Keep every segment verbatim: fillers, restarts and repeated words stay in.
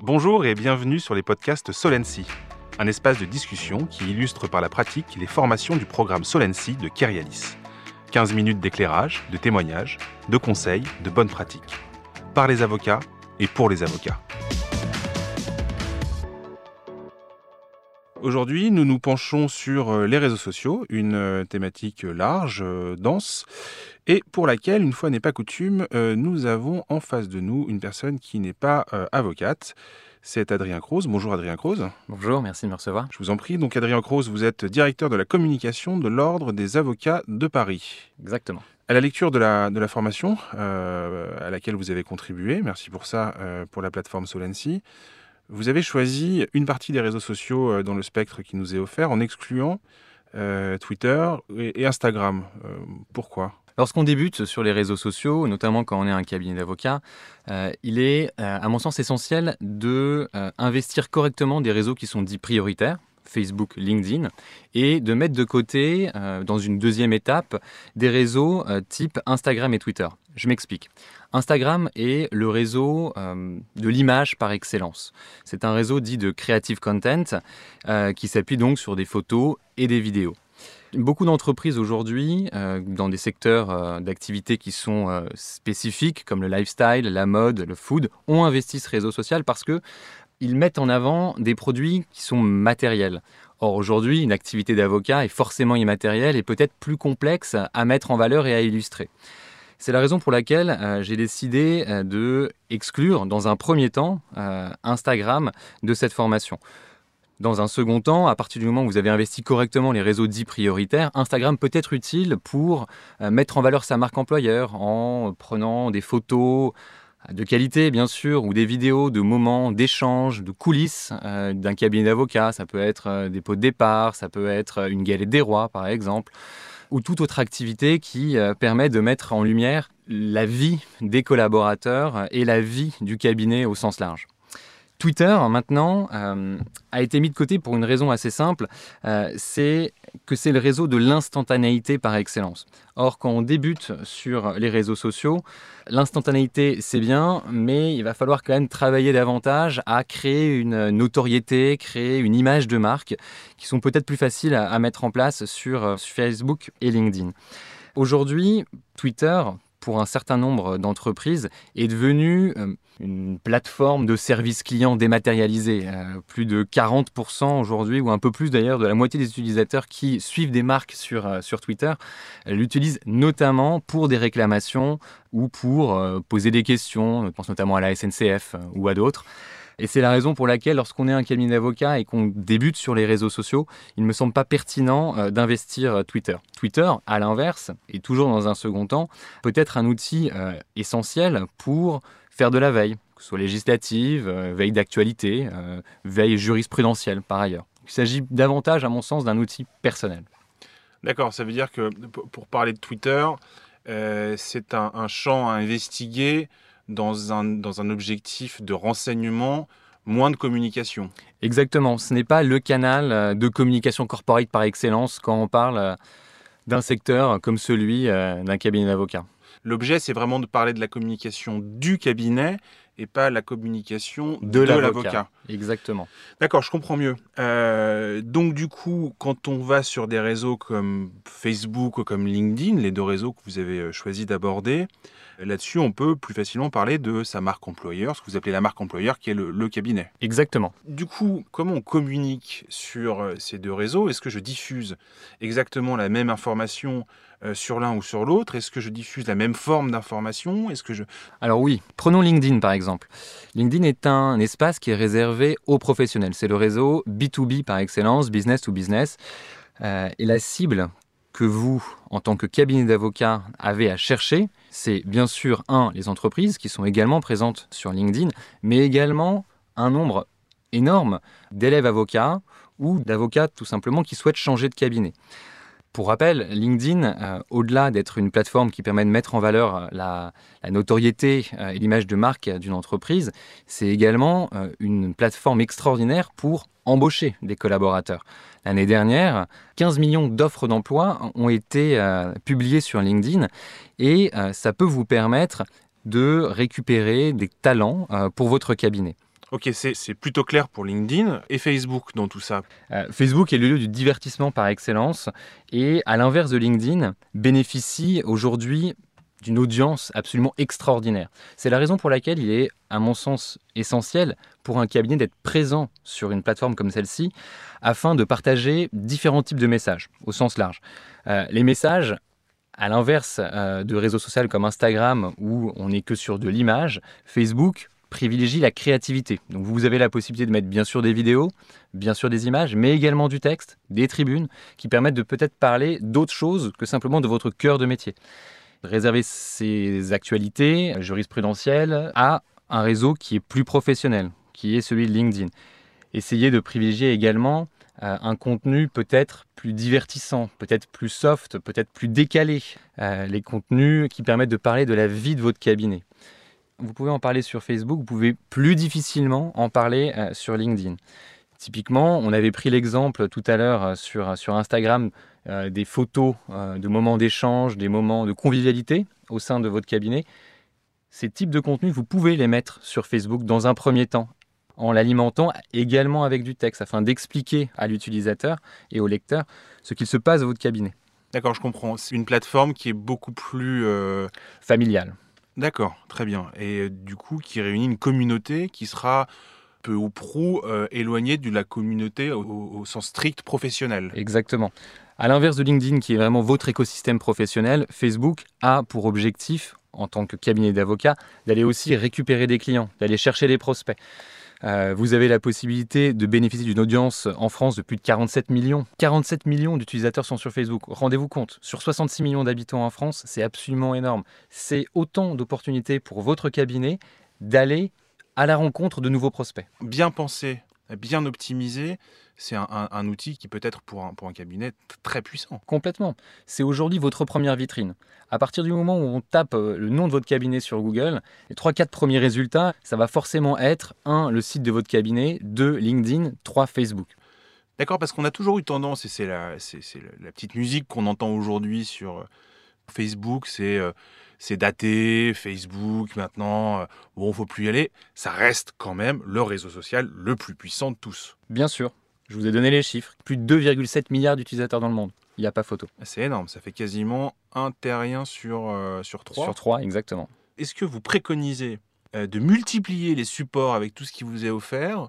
Bonjour et bienvenue sur les podcasts Solency, un espace de discussion qui illustre par la pratique les formations du programme Solency de Kerialis. quinze minutes d'éclairage, de témoignages, de conseils, de bonnes pratiques. Par les avocats et pour les avocats. Aujourd'hui, nous nous penchons sur les réseaux sociaux, une thématique large, dense, et pour laquelle, une fois n'est pas coutume, nous avons en face de nous une personne qui n'est pas avocate. C'est Adrien Croze. Bonjour Adrien Croze. Bonjour, merci de me recevoir. Je vous en prie. Donc Adrien Croze, vous êtes directeur de la communication de l'Ordre des avocats de Paris. Exactement. À la lecture de la, de la formation euh, à laquelle vous avez contribué, merci pour ça, euh, pour la plateforme Solency, vous avez choisi une partie des réseaux sociaux euh, dans le spectre qui nous est offert en excluant euh, Twitter et, et Instagram. Euh, pourquoi ? Lorsqu'on débute sur les réseaux sociaux, notamment quand on est un cabinet d'avocats, euh, il est, euh, à mon sens, essentiel de euh, investir correctement des réseaux qui sont dits prioritaires, Facebook, LinkedIn, et de mettre de côté, euh, dans une deuxième étape, des réseaux euh, type Instagram et Twitter. Je m'explique. Instagram est le réseau euh, de l'image par excellence. C'est un réseau dit de creative content euh, qui s'appuie donc sur des photos et des vidéos. Beaucoup d'entreprises aujourd'hui, euh, dans des secteurs euh, d'activité qui sont euh, spécifiques, comme le lifestyle, la mode, le food, ont investi ce réseau social parce qu'ils mettent en avant des produits qui sont matériels. Or, aujourd'hui, une activité d'avocat est forcément immatérielle et peut-être plus complexe à mettre en valeur et à illustrer. C'est la raison pour laquelle euh, j'ai décidé euh, de exclure, dans un premier temps, euh, Instagram de cette formation. Dans un second temps, à partir du moment où vous avez investi correctement les réseaux dits prioritaires, Instagram peut être utile pour euh, mettre en valeur sa marque employeur en prenant des photos de qualité, bien sûr, ou des vidéos de moments d'échange, de coulisses euh, d'un cabinet d'avocats. Ça peut être euh, des pots de départ, ça peut être une galette des rois, par exemple, ou toute autre activité qui euh, permet de mettre en lumière la vie des collaborateurs et la vie du cabinet au sens large. Twitter, maintenant, euh, a été mis de côté pour une raison assez simple, euh, c'est que c'est le réseau de l'instantanéité par excellence. Or, quand on débute sur les réseaux sociaux, l'instantanéité, c'est bien, mais il va falloir quand même travailler davantage à créer une notoriété, créer une image de marque qui sont peut-être plus faciles à, à mettre en place sur, sur Facebook et LinkedIn. Aujourd'hui, Twitter, pour un certain nombre d'entreprises, est devenu euh, une plateforme de service client dématérialisée. Euh, plus de quarante pour cent aujourd'hui, ou un peu plus d'ailleurs, de la moitié des utilisateurs qui suivent des marques sur, euh, sur Twitter euh, l'utilisent notamment pour des réclamations ou pour euh, poser des questions. Je pense notamment à la S N C F euh, ou à d'autres. Et c'est la raison pour laquelle, lorsqu'on est un cabinet d'avocats et qu'on débute sur les réseaux sociaux, il ne me semble pas pertinent euh, d'investir euh, Twitter. Twitter, à l'inverse, et toujours dans un second temps, peut être un outil euh, essentiel pour faire de la veille, que ce soit législative, euh, veille d'actualité, euh, veille jurisprudentielle par ailleurs. Il s'agit davantage, à mon sens, d'un outil personnel. D'accord, ça veut dire que pour parler de Twitter, euh, c'est un, un champ à investiguer dans un, dans un objectif de renseignement, moins de communication. Exactement, ce n'est pas le canal de communication corporate par excellence quand on parle d'un secteur comme celui d'un cabinet d'avocats. L'objet, c'est vraiment de parler de la communication du cabinet et pas la communication de, de l'avocat. l'avocat. Exactement. D'accord, je comprends mieux. Euh, donc du coup, quand on va sur des réseaux comme Facebook ou comme LinkedIn, les deux réseaux que vous avez choisi d'aborder, là-dessus, on peut plus facilement parler de sa marque employeur, ce que vous appelez la marque employeur, qui est le, le cabinet. Exactement. Du coup, comment on communique sur ces deux réseaux ? Est-ce que je diffuse exactement la même information euh, sur l'un ou sur l'autre ? Est-ce que je diffuse la même forme d'information ? Est-ce que je... Alors oui, prenons LinkedIn par exemple. LinkedIn est un espace qui est réservé aux professionnels. C'est le réseau B deux B par excellence, business to business. Euh, et la cible que vous, en tant que cabinet d'avocats, avez à chercher, c'est bien sûr, un, les entreprises qui sont également présentes sur LinkedIn, mais également un nombre énorme d'élèves avocats ou d'avocats tout simplement qui souhaitent changer de cabinet. Pour rappel, LinkedIn, euh, au-delà d'être une plateforme qui permet de mettre en valeur la, la notoriété euh, et l'image de marque d'une entreprise, c'est également euh, une plateforme extraordinaire pour embaucher des collaborateurs. L'année dernière, quinze millions d'offres d'emploi ont été euh, publiées sur LinkedIn et euh, ça peut vous permettre de récupérer des talents euh, pour votre cabinet. Ok, c'est c'est plutôt clair pour LinkedIn et Facebook dans tout ça. Euh, Facebook est le lieu du divertissement par excellence et, à l'inverse de LinkedIn, bénéficie aujourd'hui d'une audience absolument extraordinaire. C'est la raison pour laquelle il est, à mon sens, essentiel pour un cabinet d'être présent sur une plateforme comme celle-ci afin de partager différents types de messages, au sens large. Euh, les messages, à l'inverse euh, de réseaux sociaux comme Instagram où on n'est que sur de l'image, Facebook privilégie la créativité. Donc vous avez la possibilité de mettre bien sûr des vidéos, bien sûr des images, mais également du texte, des tribunes qui permettent de peut-être parler d'autres choses que simplement de votre cœur de métier. Réserver ces actualités jurisprudentielles à un réseau qui est plus professionnel, qui est celui de LinkedIn. Essayez de privilégier également euh, un contenu peut-être plus divertissant, peut-être plus soft, peut-être plus décalé. Euh, les contenus qui permettent de parler de la vie de votre cabinet. Vous pouvez en parler sur Facebook, vous pouvez plus difficilement en parler euh, sur LinkedIn. Typiquement, on avait pris l'exemple tout à l'heure euh, sur, sur Instagram euh, des photos euh, de moments d'échange, des moments de convivialité au sein de votre cabinet. Ces types de contenus, vous pouvez les mettre sur Facebook dans un premier temps, en l'alimentant également avec du texte, afin d'expliquer à l'utilisateur et au lecteur ce qu'il se passe dans votre cabinet. D'accord, je comprends. C'est une plateforme qui est beaucoup plus... euh, Familial. D'accord, très bien. Et euh, du coup, qui réunit une communauté qui sera peu ou prou euh, éloignée de la communauté au, au sens strict professionnel. Exactement. À l'inverse de LinkedIn, qui est vraiment votre écosystème professionnel, Facebook a pour objectif, en tant que cabinet d'avocats, d'aller aussi récupérer des clients, d'aller chercher des prospects. Euh, vous avez la possibilité de bénéficier d'une audience en France de plus de quarante-sept millions. quarante-sept millions d'utilisateurs sont sur Facebook. Rendez-vous compte, sur soixante-six millions d'habitants en France, c'est absolument énorme. C'est autant d'opportunités pour votre cabinet d'aller à la rencontre de nouveaux prospects. Bien pensé, bien optimisé, c'est un, un- un outil qui peut être pour un, pour un cabinet t- très puissant. Complètement. C'est aujourd'hui votre première vitrine. À partir du moment où on tape euh, le nom de votre cabinet sur Google, les trois quatre premiers résultats, ça va forcément être un, le site de votre cabinet, deux, LinkedIn, trois, Facebook. D'accord, parce qu'on a toujours eu tendance, et c'est la, c'est, c'est la la petite musique qu'on entend aujourd'hui sur euh, Facebook, c'est euh, c'est daté, Facebook maintenant, euh, bon, faut plus y aller. Ça reste quand même le réseau social le plus puissant de tous. Bien sûr, je vous ai donné les chiffres. Plus de deux virgule sept milliards d'utilisateurs dans le monde. Il n'y a pas photo. C'est énorme, ça fait quasiment un terrien sur, euh, sur trois. Sur trois, exactement. Est-ce que vous préconisez euh, de multiplier les supports avec tout ce qui vous est offert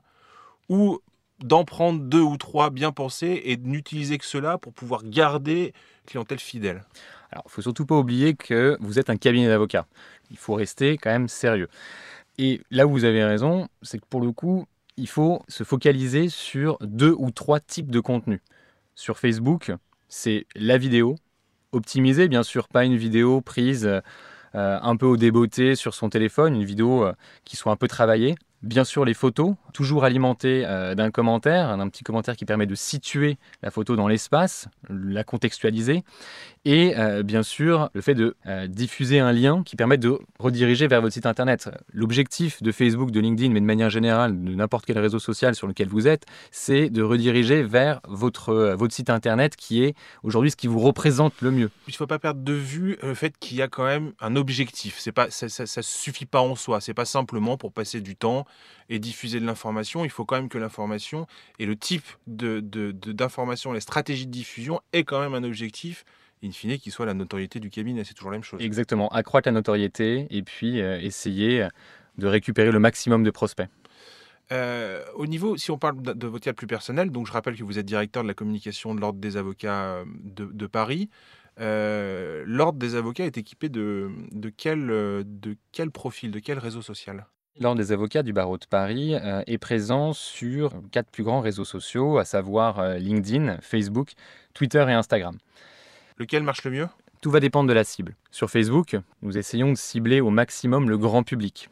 ou d'en prendre deux ou trois bien pensés et de n'utiliser que cela pour pouvoir garder une clientèle fidèle? Alors, il ne faut surtout pas oublier que vous êtes un cabinet d'avocats. Il faut rester quand même sérieux. Et là où vous avez raison, c'est que pour le coup, il faut se focaliser sur deux ou trois types de contenus. Sur Facebook, c'est la vidéo, optimisée bien sûr, pas une vidéo prise euh, un peu au débeauté sur son téléphone, une vidéo euh, qui soit un peu travaillée. Bien sûr, les photos, toujours alimentées euh, d'un commentaire, d'un petit commentaire qui permet de situer la photo dans l'espace, la contextualiser. Et euh, bien sûr, le fait de euh, diffuser un lien qui permet de rediriger vers votre site internet. L'objectif de Facebook, de LinkedIn, mais de manière générale, de n'importe quel réseau social sur lequel vous êtes, c'est de rediriger vers votre, euh, votre site internet qui est aujourd'hui ce qui vous représente le mieux. Il ne faut pas perdre de vue le fait qu'il y a quand même un objectif. C'est pas, ça ne suffit pas en soi. C'est pas simplement pour passer du temps et diffuser de l'information. Il faut quand même que l'information et le type de, de, de- d'information, les stratégies de diffusion aient quand même un objectif, in fine, qui soit la notoriété du cabinet. C'est toujours la même chose. Exactement, accroître la notoriété et puis euh, essayer de récupérer le maximum de prospects. Euh, au niveau, si on parle de, de votre cas plus personnel, donc je rappelle que vous êtes directeur de la communication de l'Ordre des avocats euh, de, de Paris. Euh, L'Ordre des avocats est équipé de, de, quel, euh, de quel profil, de quel réseau social? L'Ordre des avocats du barreau de Paris euh, est présent sur quatre plus grands réseaux sociaux, à savoir euh, LinkedIn, Facebook, Twitter et Instagram. Lequel marche le mieux? Tout va dépendre de la cible. Sur Facebook, nous essayons de cibler au maximum le grand public.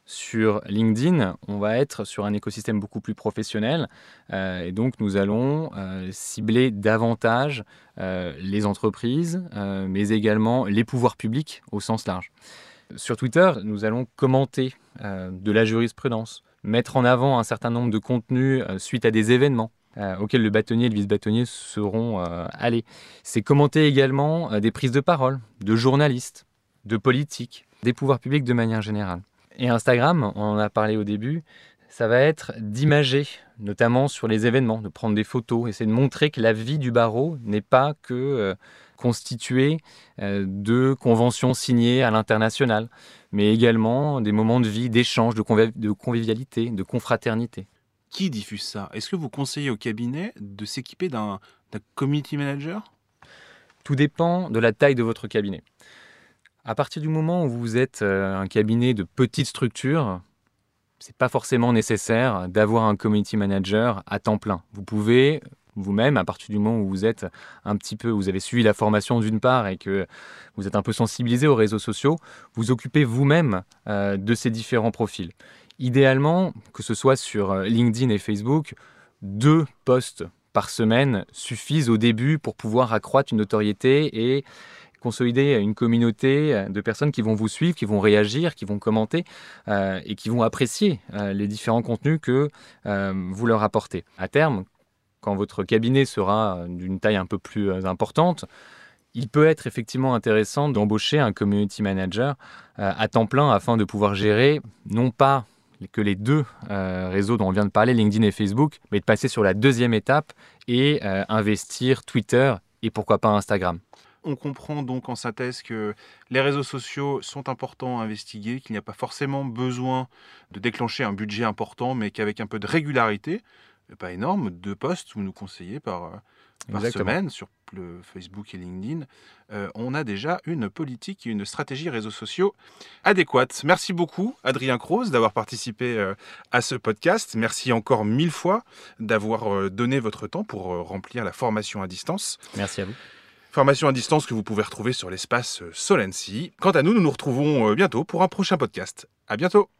Sur LinkedIn, on va être sur un écosystème beaucoup plus professionnel euh, et donc nous allons euh, cibler davantage euh, les entreprises, euh, mais également les pouvoirs publics au sens large. Sur Twitter, nous allons commenter euh, de la jurisprudence, mettre en avant un certain nombre de contenus euh, suite à des événements euh, auxquels le bâtonnier et le vice-bâtonnier seront euh, allés. C'est commenter également euh, des prises de parole de journalistes, de politiques, des pouvoirs publics de manière générale. Et Instagram, on en a parlé au début, ça va être d'imager, notamment sur les événements, de prendre des photos, essayer de montrer que la vie du barreau n'est pas que euh, constituée euh, de conventions signées à l'international, mais également des moments de vie, d'échange, de, conviv- de convivialité, de confraternité. Qui diffuse ça? Est-ce que vous conseillez au cabinet de s'équiper d'un, d'un community manager? Tout dépend de la taille de votre cabinet. À partir du moment où vous êtes euh, un cabinet de petite structure, c'est pas forcément nécessaire d'avoir un community manager à temps plein. Vous pouvez vous-même, à partir du moment où vous êtes un petit peu, vous avez suivi la formation d'une part et que vous êtes un peu sensibilisé aux réseaux sociaux, vous occuper vous-même euh, de ces différents profils. Idéalement, que ce soit sur euh, LinkedIn et Facebook, deux posts par semaine suffisent au début pour pouvoir accroître une notoriété et consolider une communauté de personnes qui vont vous suivre, qui vont réagir, qui vont commenter euh, et qui vont apprécier euh, les différents contenus que euh, vous leur apportez. À terme, quand votre cabinet sera d'une taille un peu plus euh, importante, il peut être effectivement intéressant d'embaucher un community manager euh, à temps plein afin de pouvoir gérer non pas que les deux euh, réseaux dont on vient de parler, LinkedIn et Facebook, mais de passer sur la deuxième étape et euh, investir Twitter et pourquoi pas Instagram. On comprend donc en synthèse que les réseaux sociaux sont importants à investiguer, qu'il n'y a pas forcément besoin de déclencher un budget important, mais qu'avec un peu de régularité, pas énorme, deux posts, vous nous conseillez par, par semaine sur le Facebook et LinkedIn, euh, on a déjà une politique et une stratégie réseaux sociaux adéquate. Merci beaucoup, Adrien Croze, d'avoir participé euh, à ce podcast. Merci encore mille fois d'avoir euh, donné votre temps pour euh, remplir la formation à distance. Merci à vous. Formation à distance que vous pouvez retrouver sur l'espace Solency. Quant à nous, nous nous retrouvons bientôt pour un prochain podcast. À bientôt.